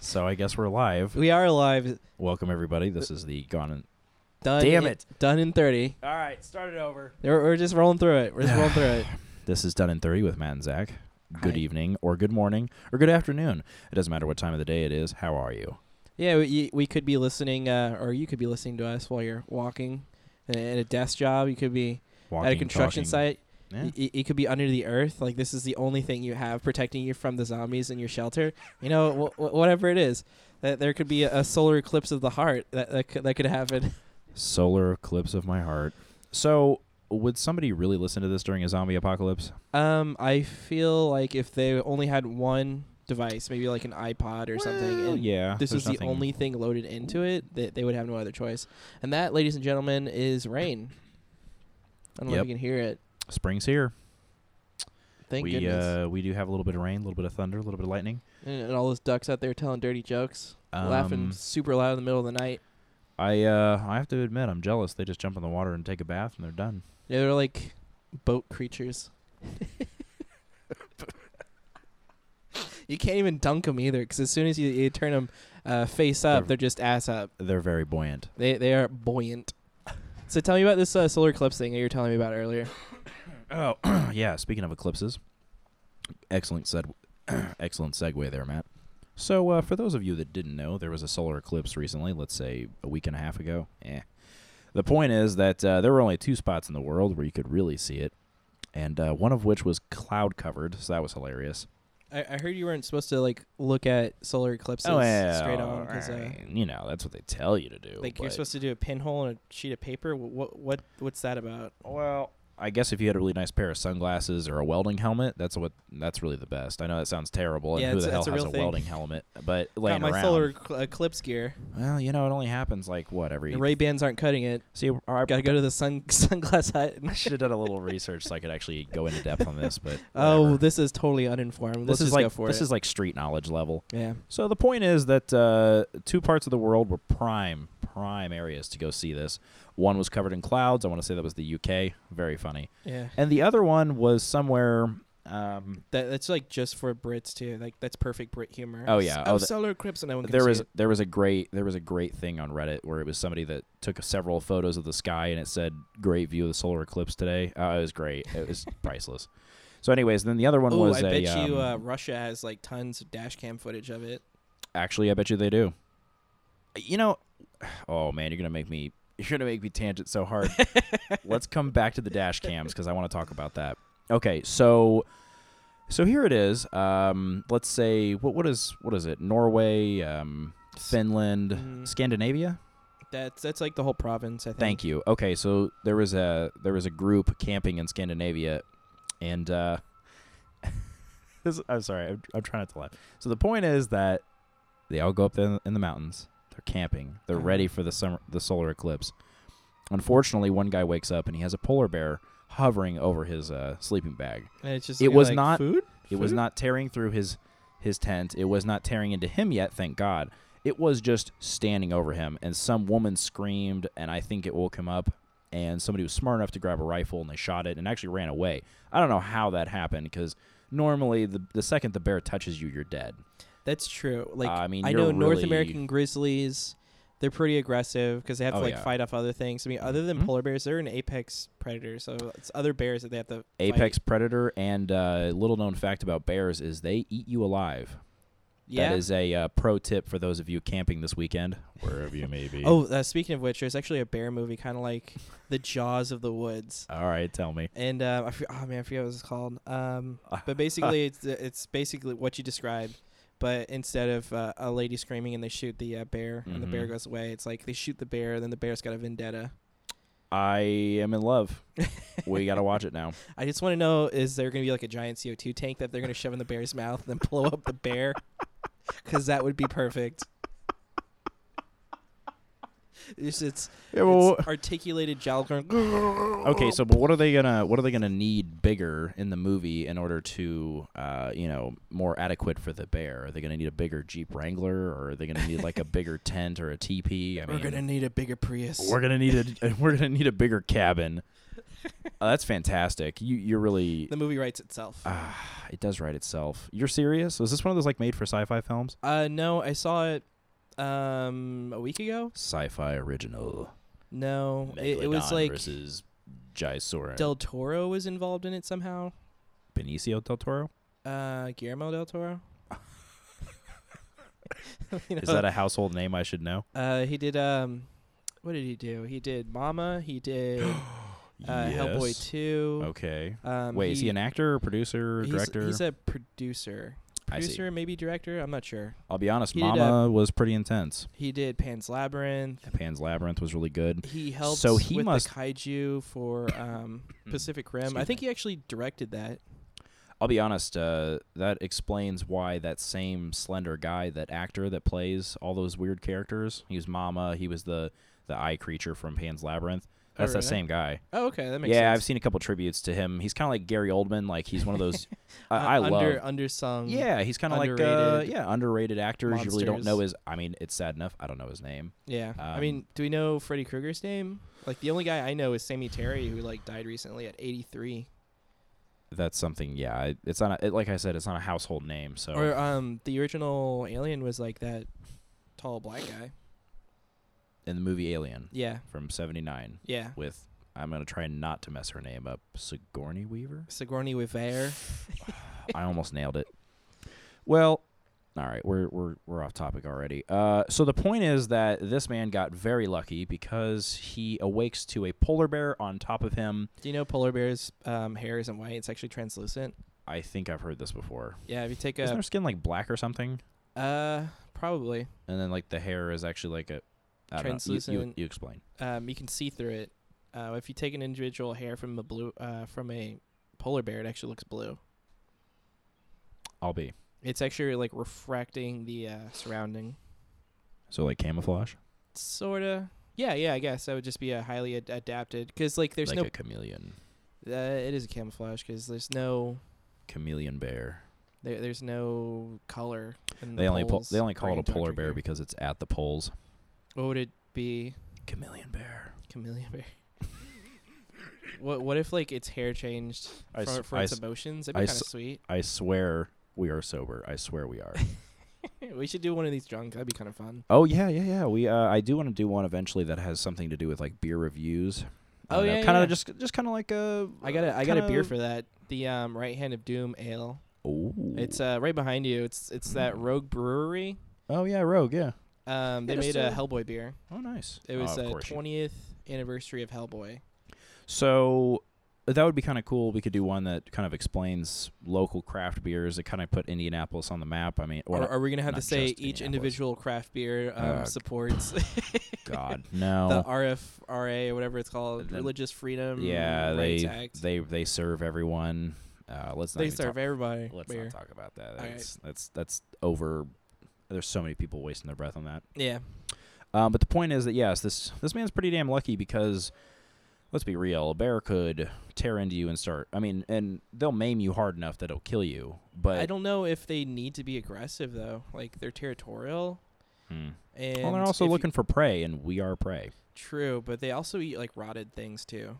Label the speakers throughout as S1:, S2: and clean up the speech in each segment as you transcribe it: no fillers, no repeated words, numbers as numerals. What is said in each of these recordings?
S1: So I guess we're live.
S2: We are live.
S1: Welcome, everybody. This is the
S2: Done.
S1: Damn it.
S2: Done in 30.
S1: All right, start it over.
S2: We're just rolling through it. We're just rolling through it.
S1: This is Done in 30 with Matt and Zach. Good
S2: Hi.
S1: evening, or good morning, or good afternoon. It doesn't matter what time of the day it is. How are you?
S2: Yeah, we could be listening, or you could be listening to us while you're walking at a desk job. You could be
S1: Walking,
S2: at a construction
S1: talking.
S2: site.
S1: Yeah.
S2: You could be under the earth. Like, this is the only thing you have protecting you from the zombies in your shelter. You know, whatever it is. There could be a solar eclipse of the heart that could happen.
S1: Solar eclipse of my heart. So, would somebody really listen to this during a zombie apocalypse?
S2: I feel like if they only had one device, maybe like an iPod or something, and
S1: yeah.
S2: this
S1: there's
S2: was the
S1: nothing-
S2: only thing loaded into it, they would have no other choice. And that, ladies and gentlemen, is rain. I don't know if
S1: Yep.
S2: you can hear it.
S1: Spring's here.
S2: Thank goodness.
S1: We do have a little bit of rain, a little bit of thunder, a little bit of lightning.
S2: And all those ducks out there telling dirty jokes, laughing super loud in the middle of the night.
S1: I have to admit, I'm jealous. They just jump in the water and take a bath, and they're done.
S2: Yeah, they're like boat creatures. You can't even dunk them either, because as soon as you turn them face up, they're just ass up.
S1: They're very buoyant.
S2: They are buoyant. So tell me about this solar eclipse thing that you were telling me about earlier.
S1: Oh, yeah. Speaking of eclipses, excellent segue there, Matt. So, for those of you that didn't know, there was a solar eclipse recently, let's say a week and a half ago. The point is that there were only two spots in the world where you could really see it, and one of which was cloud-covered, so that was hilarious.
S2: I heard you weren't supposed to like look at solar eclipses straight on, because
S1: you know, that's what they tell you to do.
S2: like you're
S1: but-
S2: supposed to do a pinhole on a sheet of paper. What's that about?
S1: Well, I guess if you had a really nice pair of sunglasses or a welding helmet, that's really the best. I know that sounds terrible,
S2: Yeah,
S1: and who the hell
S2: it's a
S1: has
S2: real
S1: a
S2: thing.
S1: welding helmet? But
S2: Got
S1: laying
S2: my
S1: around,
S2: solar eclipse gear.
S1: well, you know, it only happens like what every.
S2: The Ray-Bans aren't cutting it.
S1: See, I
S2: Got to go to the sunglass hut.
S1: I should have done a little research so I could actually go into depth on this, but
S2: Oh,
S1: whatever.
S2: this is totally uninformed. Let's
S1: this is
S2: just
S1: like
S2: go for
S1: this
S2: it.
S1: is like street knowledge level.
S2: Yeah.
S1: So the point is that two parts of the world were prime areas to go see this. One was covered in clouds. I want to say that was the UK. Very funny.
S2: Yeah.
S1: And the other one was somewhere.
S2: That's like just for Brits too. Like that's perfect Brit humor.
S1: Oh, yeah.
S2: Oh,
S1: Oh,
S2: solar eclipse, and no one can
S1: There
S2: see
S1: was
S2: it.
S1: there was a great thing on Reddit where it was somebody that took several photos of the sky and it said "Great view of the solar eclipse today." It was great. It was priceless. So, anyways, then the other one
S2: Oh,
S1: was
S2: I
S1: a.
S2: bet you Russia has like tons of dash cam footage of it.
S1: Actually, I bet you they do. You know, oh man, you're gonna make me tangent so hard. Let's come back to the dash cams because I want to talk about that. Okay, so here it is. Let's say what is it? Norway, Finland, Scandinavia.
S2: That's like the whole province, I think.
S1: Thank you. Okay, so there was a group camping in Scandinavia, and I'm sorry, I'm trying not to laugh. So the point is that they all go up there in the mountains. They're camping. They're ready for the solar eclipse. Unfortunately, one guy wakes up and he has a polar bear hovering over his sleeping bag.
S2: And it's just
S1: It was
S2: like,
S1: not-
S2: food.
S1: It was not tearing through his tent. It was not tearing into him yet, thank God. It was just standing over him, and some woman screamed, and I think it woke him up, and somebody was smart enough to grab a rifle, and they shot it and actually ran away. I don't know how that happened, because normally the second the bear touches you, you're dead.
S2: That's true. Like
S1: I mean,
S2: I
S1: you're
S2: know North
S1: really-
S2: American grizzlies, they're pretty aggressive because they have to
S1: Oh,
S2: like
S1: yeah.
S2: fight off other things. I mean, other than
S1: Mhm.
S2: polar bears, they're an apex predator, so it's other bears that they have to
S1: Apex
S2: fight.
S1: predator, and little known fact about bears is they eat you alive.
S2: Yeah.
S1: That is a pro tip for those of you camping this weekend, wherever you may be.
S2: Oh, speaking of which, there's actually a bear movie, kind of like The Jaws of the Woods.
S1: All right, tell me.
S2: And I forget what it's called. But basically, it's basically what you described. But instead of a lady screaming and they shoot the bear and the bear
S1: Mhm.
S2: goes away, it's like they shoot the bear, then the bear's got a vendetta.
S1: I am in love. We got to watch it now.
S2: I just want to know, is there going to be like a giant CO2 tank that they're going to shove in the bear's mouth and then blow up the bear? Because that would be perfect. It's articulated jowl going.
S1: Okay, so but what are they gonna need bigger in the movie in order to more adequate for the bear? Are they gonna need a bigger Jeep Wrangler, or are they gonna need like a bigger tent or a teepee?
S2: We're gonna need a bigger Prius.
S1: we're gonna need a bigger cabin. That's fantastic. You're really.
S2: The movie writes itself.
S1: It does write itself. You're serious? Was this one of those like made for sci-fi films?
S2: No, I saw it a week ago.
S1: Sci-fi original.
S2: No, it was
S1: Megalodon
S2: like
S1: versus Jaisora.
S2: Del Toro was involved in it somehow.
S1: Benicio del Toro.
S2: Guillermo del Toro.
S1: Is that a household name I should know?
S2: He did what did he do? He did Mama. He did Hellboy 2.
S1: Okay. Wait, is he an actor, or producer, director?
S2: He's a producer.
S1: I see.
S2: Producer, maybe director. I'm not sure.
S1: I'll be honest.
S2: He did,
S1: Mama was pretty intense.
S2: He did Pan's Labyrinth.
S1: Pan's Labyrinth was really good.
S2: He helped
S1: So he
S2: with
S1: must-
S2: the kaiju for Pacific Rim.
S1: Excuse
S2: I think
S1: me.
S2: he actually directed that.
S1: I'll be honest. That explains why that same slender guy, that actor that plays all those weird characters, he was Mama. He was the eye creature from Pan's Labyrinth. That's
S2: really?
S1: that same guy.
S2: Oh, okay, that makes
S1: Yeah, I've
S2: sense.
S1: seen a couple tributes to him. He's kind of like Gary Oldman. Like he's one of those. I love.
S2: Undersung.
S1: Yeah, he's kind of like
S2: underrated
S1: underrated actors. You really don't know
S2: monsters.
S1: his. I mean, it's sad enough. I don't know his name.
S2: Yeah. I mean, do we know Freddy Krueger's name? Like the only guy I know is Sammy Terry, who like died recently at 83.
S1: That's something. Yeah, it's not. Like I said, it's not a household name. So
S2: Or the original Alien was like that tall black guy.
S1: in the movie Alien
S2: Yeah.
S1: from '79
S2: Yeah.
S1: with, I'm gonna try not to mess her name up, Sigourney Weaver.
S2: Sigourney Weaver.
S1: I almost nailed it. Well, all right, we're off topic already. So the point is that this man got very lucky because he awakes to a polar bear on top of him.
S2: Do you know polar bears' hair isn't white? It's actually translucent.
S1: I think I've heard this before.
S2: Yeah, if you take
S1: Isn't their skin like black or something?
S2: probably.
S1: And then like the hair is actually like a I don't know.
S2: Translucent.
S1: You explain.
S2: You can see through it. If you take an individual hair from a polar bear, it actually looks blue.
S1: I'll be.
S2: It's actually like refracting the surrounding.
S1: So like camouflage,
S2: Sorta. Yeah. I guess that would just be a highly adapted because like there's
S1: like a chameleon,
S2: it is a camouflage because there's no
S1: chameleon bear.
S2: there's no color. In the
S1: They only
S2: poles
S1: call it a
S2: brain
S1: polar
S2: doctor
S1: bear
S2: here.
S1: because it's at the poles.
S2: What would it be?
S1: Chameleon bear.
S2: Chameleon bear. What if like its hair changed for its emotions? That'd be kind of sweet.
S1: I swear we are sober. I swear we are.
S2: We should do one of these drunk. That'd be kind of fun.
S1: Oh yeah. We I do want to do one eventually that has something to do with like beer reviews.
S2: Oh, yeah,
S1: kind of
S2: yeah.
S1: just kind of like a.
S2: I got a beer for that. The Right Hand of Doom Ale.
S1: Oh.
S2: It's right behind you. It's that Rogue Brewery.
S1: Oh yeah, Rogue. Yeah.
S2: They made a Hellboy beer.
S1: Oh nice.
S2: It was
S1: of
S2: a
S1: course
S2: 20th anniversary of Hellboy.
S1: So that would be kind of cool. We could do one that kind of explains local craft beers that kind of put Indianapolis on the map. I mean,
S2: Or are we gonna have to
S1: not
S2: say
S1: just
S2: each
S1: Indianapolis.
S2: individual craft beer supports
S1: God,
S2: the
S1: no.
S2: RFRA or whatever it's called,
S1: The-
S2: Religious Freedom
S1: Yeah,
S2: Rights Act.
S1: they serve everyone. Let's not
S2: They
S1: even
S2: serve
S1: talk,
S2: everybody.
S1: let's
S2: beer.
S1: not talk about that.
S2: All right.
S1: That's over. There's so many people wasting their breath on that.
S2: Yeah.
S1: But the point is that yes, this man's pretty damn lucky because let's be real, a bear could tear into you and start. I mean, and they'll maim you hard enough that it'll kill you. But
S2: I don't know if they need to be aggressive though. Like they're territorial. And
S1: well, they're also
S2: if
S1: looking for prey, and we are prey.
S2: True, but they also eat like rotted things too.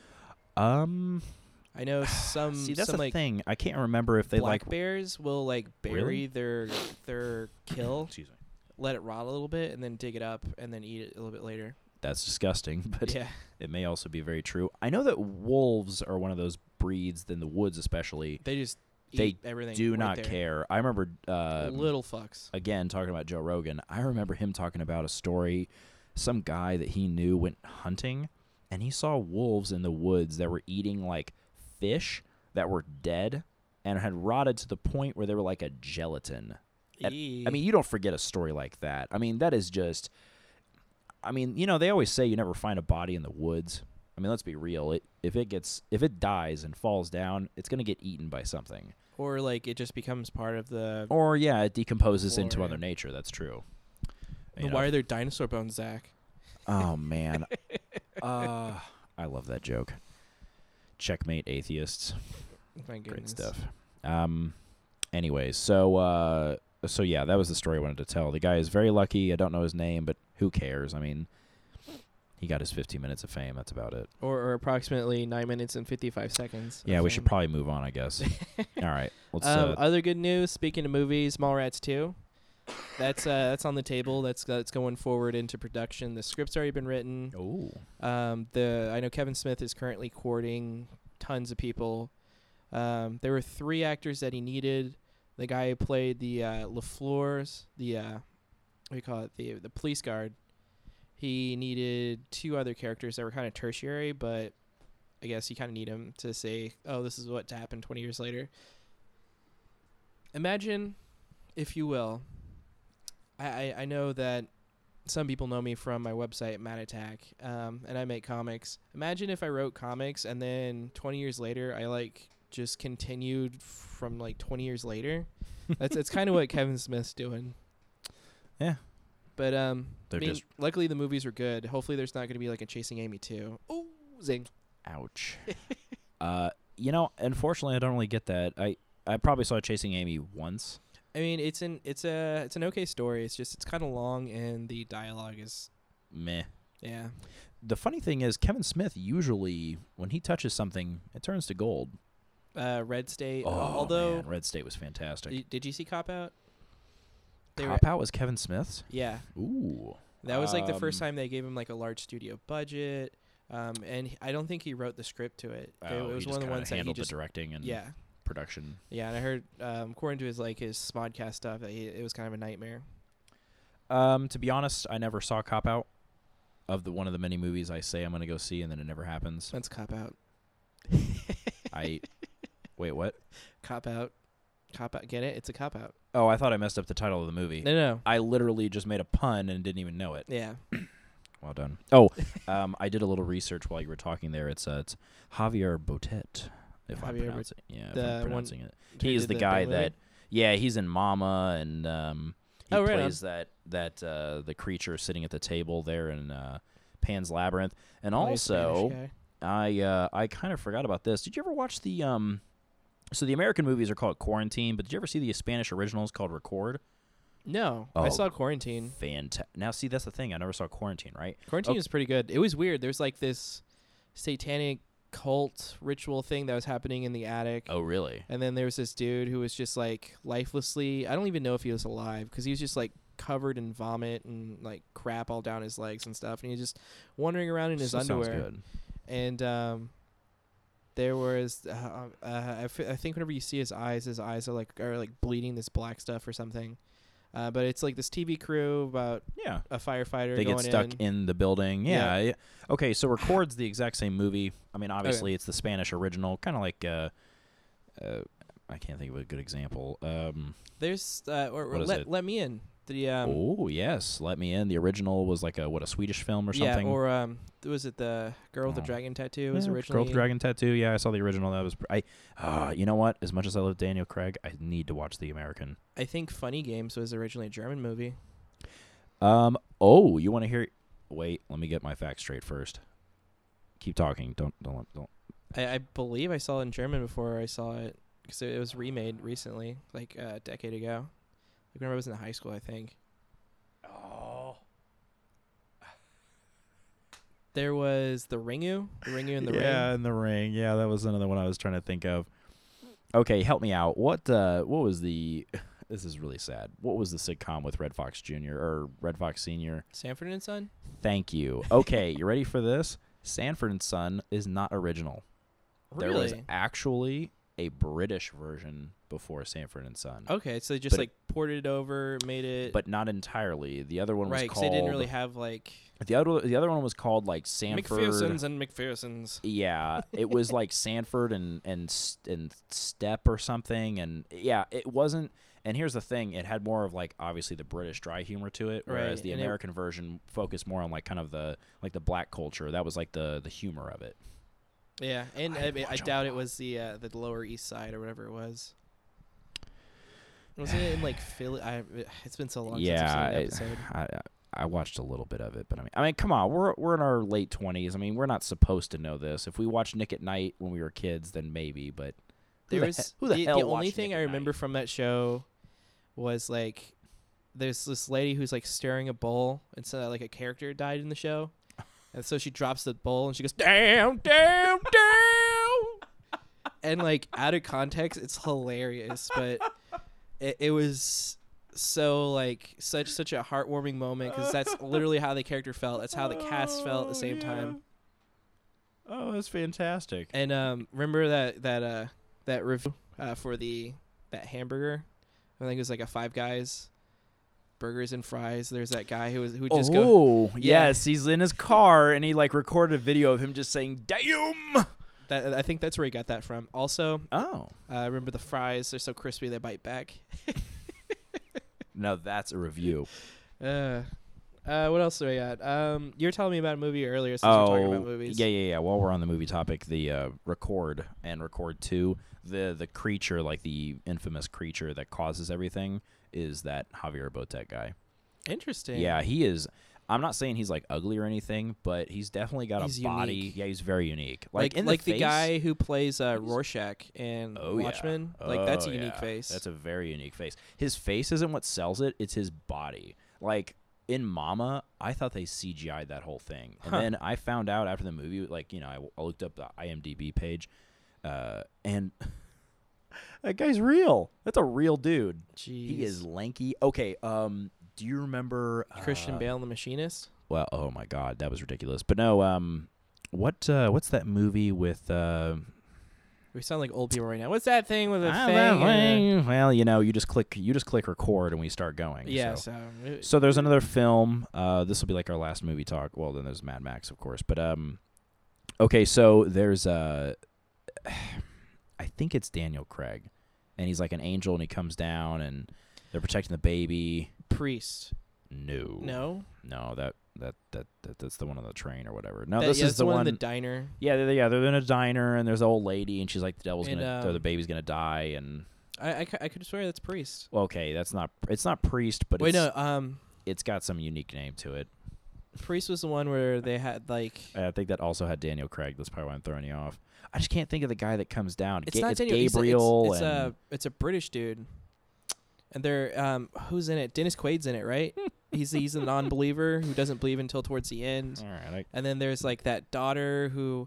S1: I
S2: know some
S1: see that's
S2: some,
S1: the
S2: like
S1: thing. I can't remember if they
S2: black
S1: like.
S2: bears will like
S1: Really?
S2: bury their kill,
S1: Excuse me.
S2: let it rot a little bit, and then dig it up and then eat it a little bit later.
S1: That's disgusting, but
S2: Yeah.
S1: it may also be very true. I know that wolves are one of those breeds in the woods, especially.
S2: They just
S1: They
S2: eat everything.
S1: Do
S2: right
S1: not
S2: there.
S1: care. I remember
S2: Little fucks.
S1: again talking about Joe Rogan. I remember him talking about a story. Some guy that he knew went hunting, and he saw wolves in the woods that were eating like fish that were dead and had rotted to the point where they were like a gelatin. I mean, you don't forget a story like that. I mean, that is just. I mean, you know, they always say you never find a body in the woods. I mean, let's be real. If it dies and falls down, it's gonna get eaten by something.
S2: or like it just becomes part of the.
S1: Or yeah, it decomposes into
S2: Flora.
S1: Mother Nature. That's true.
S2: Then why are there dinosaur bones, Zach?
S1: Oh man, I love that joke. Checkmate, atheists.
S2: My
S1: Great
S2: goodness.
S1: stuff. Anyways, so yeah, that was the story I wanted to tell. The guy is very lucky. I don't know his name, but who cares? I mean, He got his 15 minutes of fame. That's about it.
S2: Or approximately 9 minutes and 55 seconds.
S1: Yeah,
S2: of
S1: we
S2: fame.
S1: should probably move on, I guess. All right. Let's.
S2: Other good news. Speaking of movies, Mallrats 2. That's on the table. That's going forward into production. The script's already been written.
S1: Oh.
S2: I know Kevin Smith is currently courting tons of people. There were 3 actors that he needed. The guy who played the LaFleur's, the what do you call it, the police guard. He needed 2 other characters that were kind of tertiary, but I guess you kind of need them to say, oh, this is what happened 20 years later. Imagine, if you will, I know that some people know me from my website, Matt Attack, and I make comics. Imagine if I wrote comics and then 20 years later I just continued from 20 years later. That's kind of what Kevin Smith's doing.
S1: Yeah.
S2: But
S1: They're
S2: luckily the movies were good. Hopefully there's not going to be a Chasing Amy 2. Ooh, zing.
S1: Ouch. Unfortunately, I don't really get that. I probably saw Chasing Amy once.
S2: I mean, it's an okay story. It's just it's kind of long and the dialogue is
S1: Meh.
S2: yeah.
S1: The funny thing is, Kevin Smith usually, when he touches something, it turns to gold.
S2: Red State.
S1: Oh,
S2: Although,
S1: man, Red State was fantastic.
S2: did you see Cop Out?
S1: Cop Out was Kevin Smith's?
S2: Yeah.
S1: Ooh.
S2: That was the first time they gave him a large studio budget. And I don't think he wrote the script to it. It was
S1: he
S2: one of the ones that he
S1: handled
S2: just
S1: the directing and
S2: yeah.
S1: production.
S2: Yeah, and I heard according to his Smodcast stuff that it was kind of a nightmare.
S1: To be honest, I never saw Cop Out. One of the many movies I say I'm going to go see and then it never happens.
S2: That's Cop Out.
S1: Wait, what?
S2: Cop Out. Cop Out. Get it? It's a cop out.
S1: Oh, I thought I messed up the title of the movie.
S2: No.
S1: I literally just made a pun and didn't even know it.
S2: Yeah.
S1: Well done. Oh, I did a little research while you were talking there. It's Javier Botet, if I'm pronouncing it. He's the guy that, he's in Mama, and he plays that the creature sitting at the table there in Pan's Labyrinth. And also, I kind of forgot about this. Did you ever watch the So the American movies are called Quarantine, but did you ever see the Spanish originals called Record?
S2: No, I saw Quarantine.
S1: Fantastic. Now, see, that's the thing. I never saw Quarantine, right?
S2: Quarantine was pretty good. It was weird. There's this satanic cult ritual thing that was happening in the attic.
S1: Oh, really?
S2: And then there was this dude who was just lifelessly. I don't even know if he was alive because he was just covered in vomit and crap all down his legs and stuff. And he was just wandering around in his underwear.
S1: Sounds good.
S2: And there was I think whenever you see his eyes are bleeding this black stuff or something. But it's this TV crew about a firefighter.
S1: They
S2: going
S1: get stuck in the building. Yeah. Okay, so Record's the exact same movie. I mean, obviously it's the Spanish original, kind of I can't think of a good example.
S2: There's Let Me In.
S1: Oh yes, Let Me In. The original was a Swedish film or something.
S2: Yeah, or was it the Girl with the Dragon Tattoo? Was originally
S1: Girl with the Dragon Tattoo. Yeah, I saw the original. That was you know what? As much as I love Daniel Craig, I need to watch the American.
S2: I think Funny Games was originally a German movie.
S1: Oh, you want to hear? Wait, let me get my facts straight first. Keep talking. Don't.
S2: I believe I saw it in German before I saw it because it was remade recently, a decade ago. Whenever I was in high school, I think.
S1: Oh.
S2: There was The Ringu. The Ringu and the Ring.
S1: Yeah, in the Ring. Yeah, that was another one I was trying to think of. Okay, help me out. What was the... This is really sad. What was the sitcom with Red Fox Jr. or Red Fox Sr.?
S2: Sanford and Son?
S1: Thank you. Okay, you ready for this? Sanford and Son is not original.
S2: Really?
S1: There was actually a British version before Sanford and Son.
S2: Okay, so they just ported it over, made it...
S1: But not entirely. The other one was called...
S2: Right, because they didn't really have
S1: The other one was called Sanford...
S2: McPherson's and McPherson's.
S1: Yeah, it was Sanford and Step or something, and yeah, it wasn't... And here's the thing, it had more of obviously the British dry humor to it, whereas the American version focused more on kind of the black culture. That was the humor of it.
S2: Yeah, and I doubt it was the Lower East Side or whatever it was. Wasn't it in Philly? It's been so long since I've seen an episode.
S1: I watched a little bit of it, but I mean, come on, we're in our late 20s. I mean, we're not supposed to know this. If we watched Nick at Night when we were kids, then maybe. But who the hell?
S2: The only thing I remember from that show was there's this lady who's stirring a bowl, and so a character died in the show. And so she drops the bowl and she goes, damn, damn, damn. And like out of context, it's hilarious, but it was so like such a heartwarming moment because that's literally how the character felt. That's how the cast felt at the same time.
S1: Oh, that's fantastic.
S2: And remember that review for that hamburger? I think it was like a Five Guys burgers and fries. There's that guy who just go.
S1: Oh, yes, he's in his car and he like recorded a video of him just saying "damn."
S2: I think that's where he got that from. Also,
S1: Oh,
S2: remember the fries? They're so crispy they bite back.
S1: now that's a review.
S2: What else do we got? You were telling me about a movie earlier since we're talking about movies.
S1: Yeah. While we're on the movie topic, the Record and Record 2, the creature, like the infamous creature that causes everything, is that Javier Botet guy.
S2: Interesting.
S1: Yeah, he is. I'm not saying he's like ugly or anything, but he's definitely got
S2: He's
S1: a body.
S2: unique.
S1: Yeah, he's very unique.
S2: Like
S1: in
S2: the
S1: face,
S2: guy who plays Rorschach in
S1: Oh, yeah.
S2: Watchmen. Like that's a
S1: Oh,
S2: unique
S1: yeah.
S2: face.
S1: That's a very unique face. His face isn't what sells it; it's his body. Like in Mama, I thought they CGI'd that whole thing, and then I found out after the movie, like I looked up the IMDb page, and that guy's real. That's a real dude.
S2: Jeez.
S1: He is lanky. Okay, do you remember
S2: Christian Bale, The Machinist.
S1: Well, oh my God, that was ridiculous. But no, what's that movie with?
S2: We sound like old people right now. What's that thing with a thing?
S1: Well, you just click record and we start going.
S2: Yeah.
S1: So there's another film. This will be like our last movie talk. Well, then there's Mad Max, of course. But okay, so there's I think it's Daniel Craig, and he's like an angel, and he comes down, and they're protecting the baby.
S2: Priest.
S1: No, that's the one on the train or whatever. No,
S2: This
S1: is
S2: is
S1: the
S2: one
S1: one
S2: in the diner.
S1: Yeah, they're in a diner, and there's an old lady, and she's like, the devil's
S2: And,
S1: or the baby's gonna die, and
S2: I could swear that's Priest.
S1: well, okay, it's not Priest, but
S2: Wait,
S1: it's,
S2: no.
S1: it's got some unique name to it.
S2: Priest was the one where they had like.
S1: I think that also had Daniel Craig. That's probably why I'm throwing you off. I just can't think of the guy that comes down.
S2: It's not
S1: it's
S2: Daniel.
S1: Gabriel.
S2: It's a British dude, and they're who's in it? Dennis Quaid's in it, right? he's a non-believer who doesn't believe until towards the end.
S1: All right,
S2: And then there's like that daughter who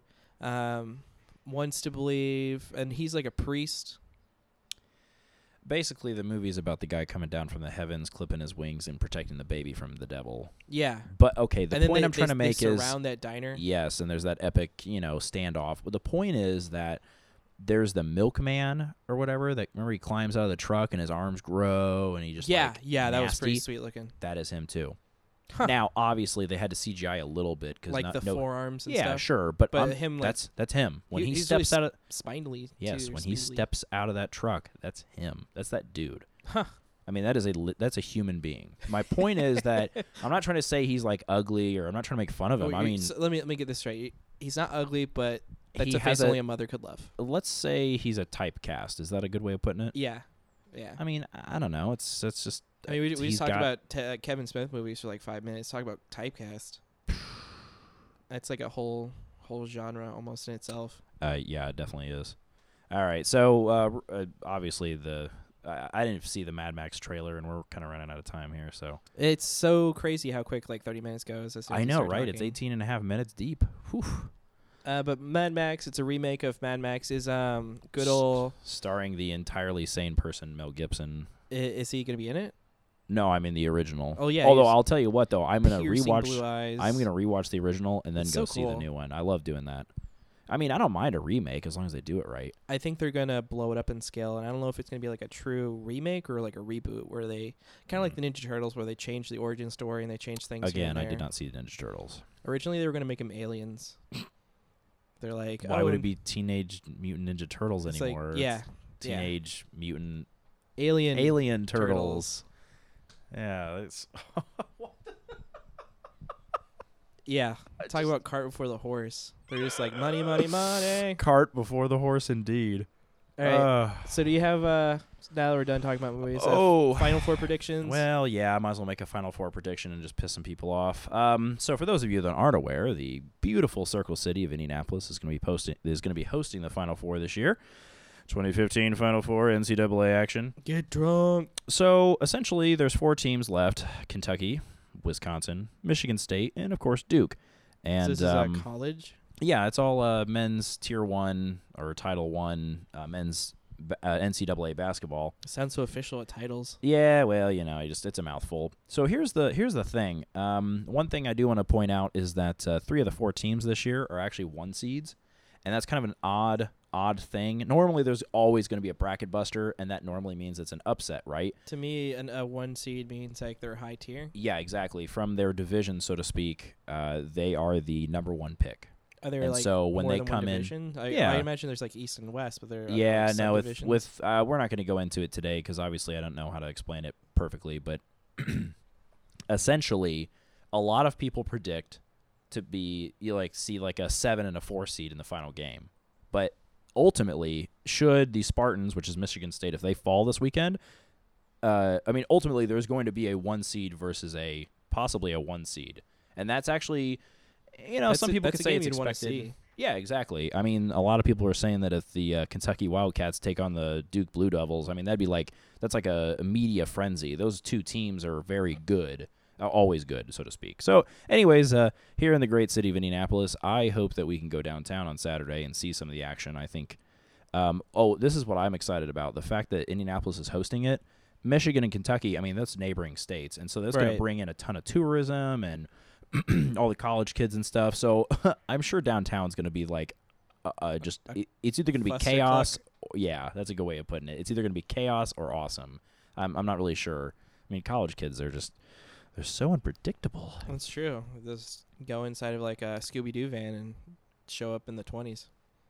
S2: wants to believe, and he's like a priest.
S1: basically, the movie's about the guy coming down from the heavens, clipping his wings, and protecting the baby from the devil.
S2: Yeah.
S1: But okay, the
S2: and then
S1: point
S2: they,
S1: I'm trying to make
S2: they
S1: is
S2: surround that diner.
S1: yes, and there's that epic, standoff. But the point is that there's the milkman or whatever that remember he climbs out of the truck and his arms grow and he just
S2: Yeah,
S1: like,
S2: yeah, that was
S1: nasty.
S2: pretty sweet looking.
S1: That is him too.
S2: Huh.
S1: Now, obviously, they had to CGI a little bit because
S2: Like the forearms and
S1: yeah,
S2: stuff.
S1: sure, but
S2: him, like,
S1: that's him when he
S2: he's
S1: steps
S2: really
S1: out of
S2: spindly.
S1: yes,
S2: too,
S1: when he
S2: spindly.
S1: steps out of that truck, that's him. That's that dude.
S2: Huh.
S1: I mean, that's a human being. My point is that I'm not trying to say he's like ugly or I'm not trying to make fun of him. I mean,
S2: so let me get this straight. He's not ugly, but that's
S1: he
S2: a
S1: has
S2: face only a mother could love.
S1: let's say he's a typecast. Is that a good way of putting it?
S2: Yeah, yeah.
S1: I mean, I don't know. It's just.
S2: I mean, we
S1: he's
S2: just talked
S1: got-
S2: about Kevin Smith movies for like 5 minutes. Talk about typecast. That's like a whole genre almost in itself.
S1: Yeah, it definitely is. All right, so obviously I didn't see the Mad Max trailer, and we're kind of running out of time here. So
S2: It's so crazy how quick like 30 minutes goes. As soon as
S1: I
S2: you
S1: know,
S2: start
S1: right? It's
S2: talking.
S1: 18 and a half minutes deep. Whew.
S2: But Mad Max, it's a remake of Mad Max. Is good old.
S1: Starring the entirely sane person, Mel Gibson.
S2: Is he gonna be in it?
S1: No, I mean the original.
S2: Oh, yeah,
S1: Although
S2: he's
S1: I'll tell you what, though, I'm gonna
S2: Piercing
S1: rewatch.
S2: blue eyes.
S1: I'm gonna rewatch the original and then
S2: It's
S1: go
S2: so
S1: see the
S2: cool.
S1: new one. I love doing that. I mean, I don't mind a remake as long as they do it right.
S2: I think they're gonna blow it up in scale, and I don't know if it's gonna be like a true remake or like a reboot, where they kind of like the Ninja Turtles, where they change the origin story and they change things. here
S1: Again,
S2: and
S1: I
S2: there.
S1: did not see the Ninja Turtles.
S2: Originally, they were gonna make them aliens. They're like,
S1: Why
S2: oh,
S1: would it
S2: and
S1: be Teenage Mutant Ninja Turtles
S2: it's
S1: anymore?
S2: Like, yeah,
S1: Teenage Mutant
S2: Alien
S1: Turtles. Yeah, it's
S2: Yeah, talk about cart before the horse. They're just like money, money, money.
S1: cart before the horse, indeed.
S2: All right. So do you have now that we're done talking about movies? Final Four predictions.
S1: Well, yeah, I might as well make a Final Four prediction and just piss some people off. So for those of you that aren't aware, the beautiful Circle City of Indianapolis is going to be hosting the Final Four this year. 2015 Final Four NCAA action.
S2: Get drunk.
S1: So essentially, there's 4 teams left: Kentucky, Wisconsin, Michigan State, and of course Duke. And
S2: so this is college.
S1: yeah, it's all men's Tier 1 or Title 1 men's NCAA basketball.
S2: Sounds so official at titles.
S1: Yeah, well, it's a mouthful. So here's the thing. One thing I do want to point out is that 3 of the 4 teams this year are actually 1 seeds, and that's kind of an odd thing. Normally, there's always going to be a bracket buster, and that normally means it's an upset, right?
S2: To me, a 1 seed means like they're high tier.
S1: Yeah, exactly. From their division, so to speak, they are the number 1 pick.
S2: Are there
S1: And
S2: like
S1: so when
S2: more
S1: they
S2: than
S1: come
S2: one
S1: in,
S2: division?
S1: yeah.
S2: I imagine there's like East and West, but there.
S1: Yeah,
S2: like
S1: no,
S2: subdivisions.
S1: with we're not going to go into it today because obviously I don't know how to explain it perfectly, but essentially, a lot of people predict to be see like a 7 and a 4 seed in the final game, but ultimately, should the Spartans, which is Michigan State, if they fall this weekend, ultimately there's going to be a 1 seed versus possibly a 1 seed, and that's actually, some people could say it's expected. Yeah, exactly. I mean, a lot of people are saying that if the Kentucky Wildcats take on the Duke Blue Devils, I mean, that's like a media frenzy. Those 2 teams are very good, always good, so to speak. So, anyways, here in the great city of Indianapolis, I hope that we can go downtown on Saturday and see some of the action. I think, this is what I'm excited about. The fact that Indianapolis is hosting it. Michigan and Kentucky, I mean, that's neighboring states, and so that's going to bring in a ton of tourism and all the college kids and stuff. So I'm sure downtown's going to be like it's either going to be chaos. Yeah, that's a good way of putting it. It's either going to be chaos or awesome. I'm not really sure. I mean, college kids, they're so unpredictable.
S2: That's true. Just go inside of like a Scooby-Doo van and show up in the 20s.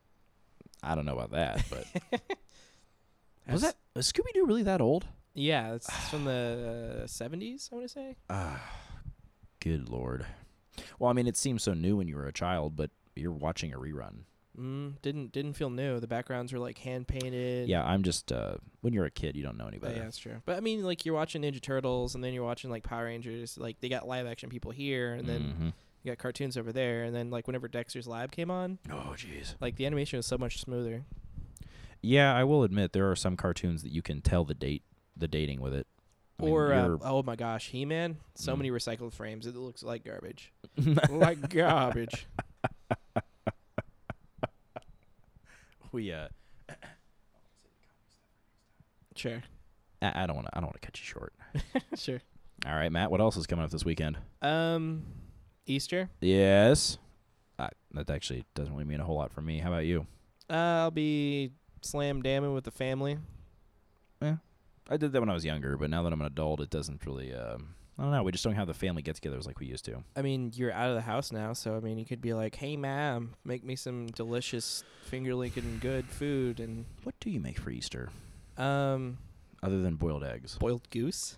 S1: I don't know about that, but was Scooby-Doo really that old?
S2: Yeah, it's from the 70s, I want to say.
S1: Good Lord. Well, I mean, it seems so new when you were a child, but you're watching a rerun.
S2: Didn't feel new. The backgrounds were like hand painted.
S1: Yeah, I'm just when you're a kid, you don't know any better.
S2: Yeah, that's true. But I mean, like you're watching Ninja Turtles, and then you're watching like Power Rangers. Like they got live action people here, and then you got cartoons over there, and then like whenever Dexter's Lab came on,
S1: oh jeez,
S2: like the animation was so much smoother.
S1: Yeah, I will admit there are some cartoons that you can tell the dating with it. I mean,
S2: oh my gosh, He-Man! So many recycled frames. It looks like garbage. Like garbage. Sure.
S1: I don't want to cut you short.
S2: Sure.
S1: All right, Matt. What else is coming up this weekend?
S2: Easter.
S1: Yes. That actually doesn't really mean a whole lot for me. How about you?
S2: I'll be slam damming with the family.
S1: Yeah. I did that when I was younger, but now that I'm an adult, it doesn't really, I don't know. We just don't have the family get-togethers like we used to.
S2: I mean, you're out of the house now, so, I mean, you could be like, hey, Mom, make me some delicious finger-licking good food. And
S1: what do you make for Easter? Other than boiled eggs.
S2: Boiled goose?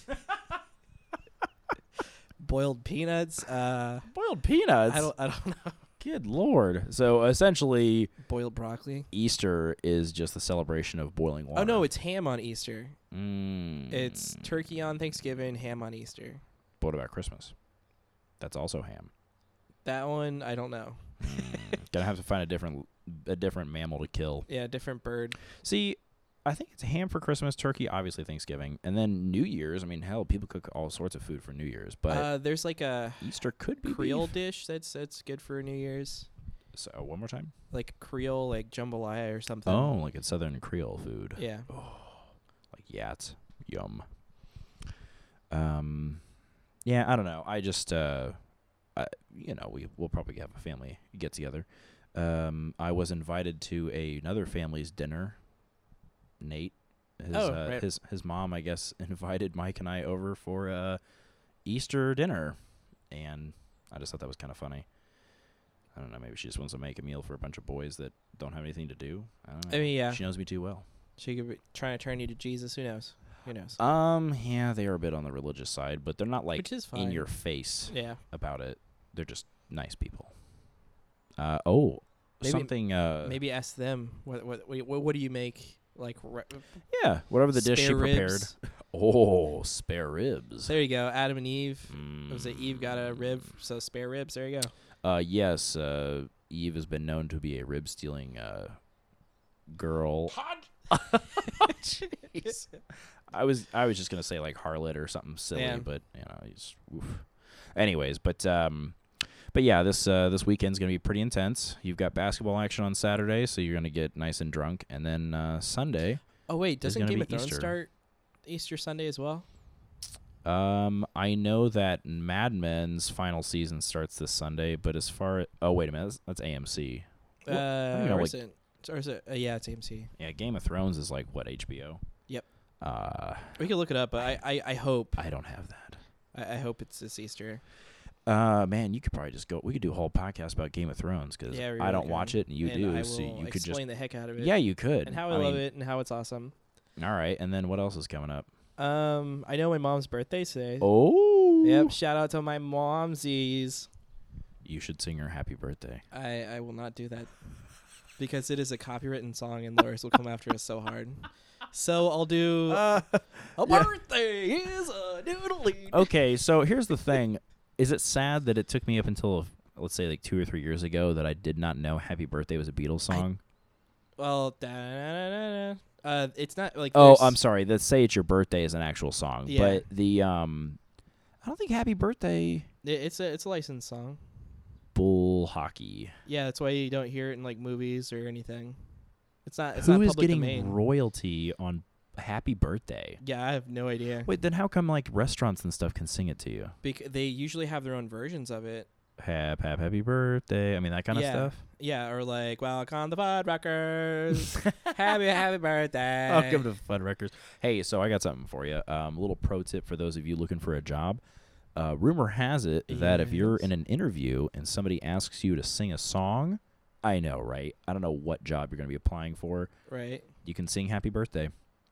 S2: Boiled peanuts?
S1: Boiled peanuts?
S2: I don't know.
S1: Good Lord. So essentially,
S2: boiled broccoli.
S1: Easter is just the celebration of boiling water.
S2: Oh, no, it's ham on Easter.
S1: Mm.
S2: It's turkey on Thanksgiving, ham on Easter.
S1: But what about Christmas? That's also ham.
S2: That one, I don't know.
S1: Gonna have to find a different mammal to kill.
S2: Yeah, different bird.
S1: See, I think it's ham for Christmas, turkey, obviously Thanksgiving, and then New Year's. I mean, hell, people cook all sorts of food for New Year's, but
S2: there's like a
S1: Easter could be
S2: Creole
S1: beef.
S2: dish that's good for New Year's.
S1: So one more time.
S2: Like Creole, like jambalaya or something.
S1: Oh, like a Southern Creole food.
S2: Yeah.
S1: Oh, like yats. Yum. Yeah, I don't know. I just, we'll probably have a family get together. I was invited to another family's dinner. Nate, his mom, I guess, invited Mike and I over for Easter dinner, and I just thought that was kind of funny. I don't know, maybe she just wants to make a meal for a bunch of boys that don't have anything to do. I don't know.
S2: I mean, yeah.
S1: She knows me too well.
S2: She could be trying to turn you to Jesus. Who knows? Who knows?
S1: Yeah, they are a bit on the religious side, but they're not like
S2: Which is fine.
S1: in your face
S2: Yeah.
S1: about it. They're just nice people.
S2: Maybe-
S1: something.
S2: Maybe ask them what do you make? Like,
S1: Yeah, whatever the dish she
S2: spare
S1: prepared.
S2: ribs?
S1: Oh, spare ribs.
S2: There you go. Adam and Eve.
S1: Mm.
S2: Was it Eve got a rib? So spare ribs. There you go.
S1: Yes, Eve has been known to be a rib stealing girl. Jeez. I was just gonna say like harlot or something silly,
S2: Yeah.
S1: but he's oof. Anyways, but But yeah, this weekend's gonna be pretty intense. You've got basketball action on Saturday, so you're gonna get nice and drunk, and then Sunday.
S2: Oh wait,
S1: There's
S2: doesn't
S1: gonna
S2: Game
S1: be
S2: of Thrones
S1: Easter.
S2: start Easter Sunday as well?
S1: I know that Mad Men's final season starts this Sunday, but as far wait a minute, that's AMC. Well, I don't even know
S2: Or
S1: what-
S2: is it? Or is it? Yeah, it's AMC.
S1: Yeah, Game of Thrones is like what, HBO?
S2: Yep.
S1: I
S2: We can look it up, but I hope
S1: don't have that.
S2: I hope it's this Easter.
S1: Man, you could probably just go. We could do a whole podcast about Game of Thrones because
S2: Yeah, we
S1: I
S2: really
S1: don't
S2: could.
S1: watch it and you
S2: And
S1: do,
S2: I
S1: so
S2: will
S1: you could just.
S2: explain the heck out of it.
S1: Yeah, you could.
S2: And how I love it and how it's awesome.
S1: All right, and then what else is coming up?
S2: I know my mom's birthday today.
S1: Oh.
S2: Yep, shout out to my momsies.
S1: You should sing her happy birthday.
S2: I will not do that because it is a copywritten song and lawyers will come after us so hard. So I'll do a birthday is a doodly.
S1: Okay, so here's the thing. Is it sad that it took me up until, let's say, like 2 or 3 years ago that I did not know Happy Birthday was a Beatles song?
S2: Well, it's not like.
S1: Oh,
S2: there's-
S1: I'm sorry. The Say It's Your Birthday is an actual song.
S2: Yeah.
S1: But the, I don't think Happy Birthday,
S2: It's a licensed song.
S1: bull hockey.
S2: Yeah, that's why you don't hear it in like movies or anything. It's not. It's
S1: Who
S2: not
S1: is
S2: public
S1: getting
S2: domain.
S1: royalty on Happy Birthday?
S2: Yeah, I have no idea.
S1: Wait, then how come like restaurants and stuff can sing it to you?
S2: They usually have their own versions of it.
S1: Happy birthday. I mean, that kind of
S2: Yeah.
S1: stuff.
S2: Yeah, or like welcome to Bud Rockers. happy birthday.
S1: Welcome to Fun Records. Hey, so I got something for you. A little pro tip for those of you looking for a job. Rumor has it that if you're
S2: Yes.
S1: in an interview and somebody asks you to sing a song, I know, right? I don't know what job you're going to be applying for.
S2: Right.
S1: You can sing Happy Birthday.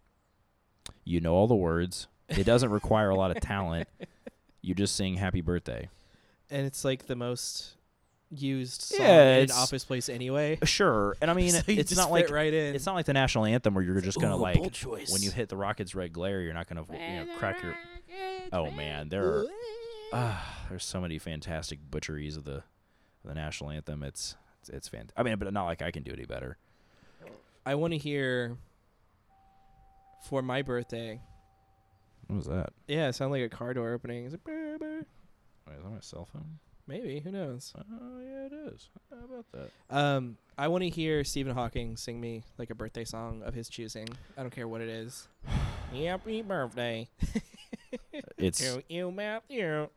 S1: You know all the words. It doesn't require a lot of talent. You just sing Happy Birthday.
S2: And it's like the most used song
S1: Yeah,
S2: in an
S1: it's-
S2: office place anyway.
S1: Sure, and I mean,
S2: So you
S1: it's
S2: just
S1: not
S2: fit
S1: like
S2: right in.
S1: it's not like the national anthem where you're just gonna
S2: Ooh,
S1: like
S2: bold choice.
S1: when you hit the Rockets' red glare, you're not gonna crack your. Oh man, there's so many fantastic butcheries of the national anthem. It's fantastic. I mean, but not like I can do any better.
S2: I want to hear for my birthday.
S1: What was that?
S2: Yeah, it sounded like a car door opening. It's like, "Bah, bah."
S1: Wait, is that my cell phone?
S2: Maybe, who knows?
S1: Oh yeah, it is. How about that?
S2: I want to hear Stephen Hawking sing me like a birthday song of his choosing. I don't care what it is. Happy birthday.
S1: It's.
S2: To you, Matthew.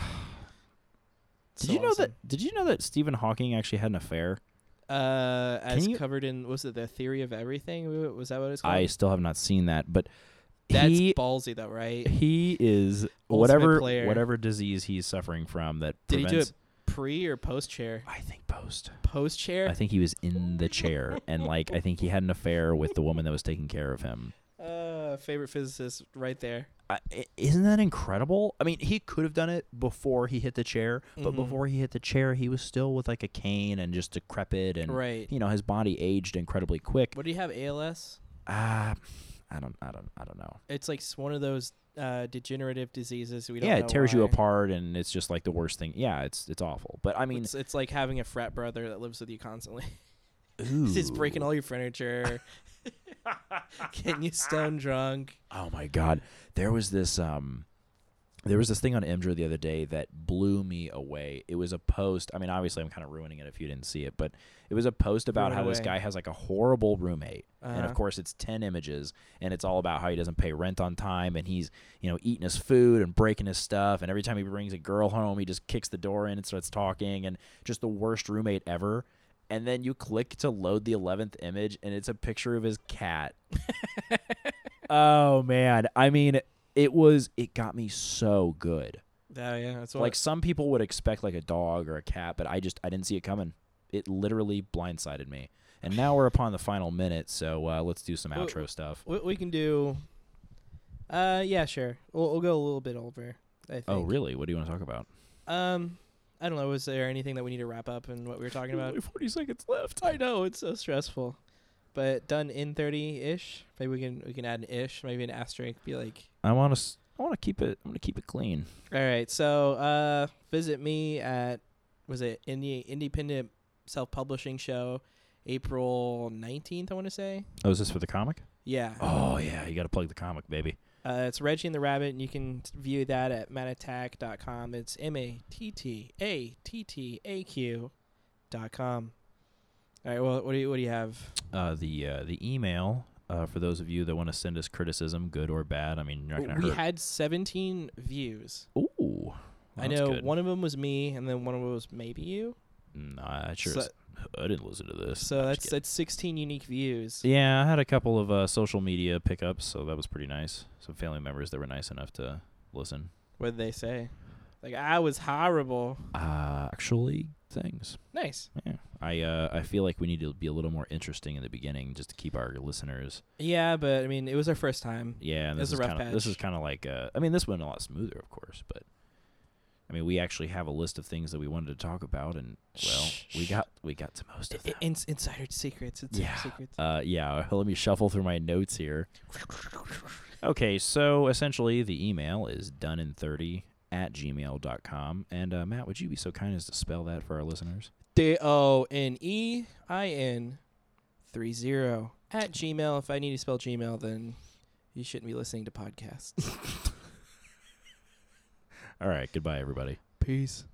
S1: Did
S2: So
S1: you know
S2: awesome.
S1: that? Did you know that Stephen Hawking actually had an affair?
S2: As
S1: you-
S2: covered in, was it The Theory of Everything? Was that what it's called?
S1: I still have not seen that, but
S2: That's
S1: he
S2: ballsy though, right?
S1: he is
S2: Ultimate player.
S1: whatever disease he's suffering from that
S2: Did he
S1: prevents.
S2: do it pre or post chair?
S1: I think post.
S2: Post chair?
S1: I think he was in the chair, and like I think he had an affair with the woman that was taking care of him.
S2: Favorite physicist right there.
S1: Isn't that incredible? I mean, he could have done it before he hit the chair, but
S2: Mhm.
S1: before he hit the chair, he was still with like a cane and just decrepit, and
S2: Right.
S1: you know his body aged incredibly quick.
S2: What do you have? ALS?
S1: I don't know.
S2: It's like one of those degenerative diseases we don't
S1: Yeah,
S2: know
S1: it tears you
S2: why.
S1: apart, and it's just like the worst thing. Yeah, it's awful. But I mean,
S2: It's like having a frat brother that lives with you constantly.
S1: ooh.
S2: He's breaking all your furniture, getting you stone drunk.
S1: Oh my God, there was this thing on Imgur the other day that blew me away. It was a post. I mean, obviously, I'm kind of ruining it if you didn't see it, but it was a post about
S2: Ruin
S1: how this
S2: away.
S1: guy has like a horrible roommate, and
S2: Uh-huh.
S1: of course, it's 10 images, and it's all about how he doesn't pay rent on time, and he's eating his food and breaking his stuff, and every time he brings a girl home, he just kicks the door in and starts talking, and just the worst roommate ever. And then you click to load the 11th image, and it's a picture of his cat. Oh man, I mean, it got me so good.
S2: Yeah, that's what.
S1: Like some people would expect like a dog or a cat, but I didn't see it coming. It literally blindsided me. And now we're upon the final minute, so let's do some outro stuff.
S2: we can do. Yeah, sure. We'll go a little bit over. I think.
S1: Oh really? What do you want to talk about?
S2: I don't know. Was there anything that we need to wrap up in what we were talking about?
S1: Only 40 seconds left.
S2: I know it's so stressful, but done in 30-ish. Maybe we can add an ish, maybe an asterisk. Be like,
S1: I want to keep it. I'm gonna keep it clean.
S2: all right. So visit me at Independent Self-Publishing Show, April 19th. I want to say.
S1: Oh, is this for the comic?
S2: Yeah.
S1: Oh yeah, you got to plug the comic, baby.
S2: It's Reggie and the Rabbit, and you can view that at mattattack.com. It's mattattaq.com. All right, well, what do you have?
S1: The email, for those of you that want to send us criticism, good or bad. I mean, you're not going to
S2: We
S1: hurt.
S2: had 17 views.
S1: Ooh.
S2: I
S1: that's
S2: know
S1: good.
S2: one of them was me, and then one of them was maybe you.
S1: Nah,
S2: So-
S1: I didn't listen to this.
S2: So
S1: No, I'm just
S2: that's 16 unique views.
S1: Yeah, I had a couple of social media pickups, so that was pretty nice. Some family members that were nice enough to listen.
S2: What did they say? Like, I was horrible.
S1: Actually, things.
S2: Nice.
S1: Yeah, I feel like we need to be a little more interesting in the beginning, just to keep our listeners.
S2: Yeah, but I mean, it was our first time.
S1: Yeah, and
S2: It was
S1: this
S2: a
S1: is
S2: rough
S1: kind of this
S2: patch.
S1: is kind of like. I mean, this went a lot smoother, of course, but. I mean, we actually have a list of things that we wanted to talk about, and well, we got to most of them.
S2: Insider secrets.
S1: Yeah.
S2: Secrets.
S1: Yeah. Let me shuffle through my notes here. Okay, so essentially the email is donein30@gmail.com. And Matt, would you be so kind as to spell that for our listeners?
S2: DONEIN30 at Gmail. If I need to spell Gmail, then you shouldn't be listening to podcasts.
S1: All right, goodbye, everybody.
S2: Peace.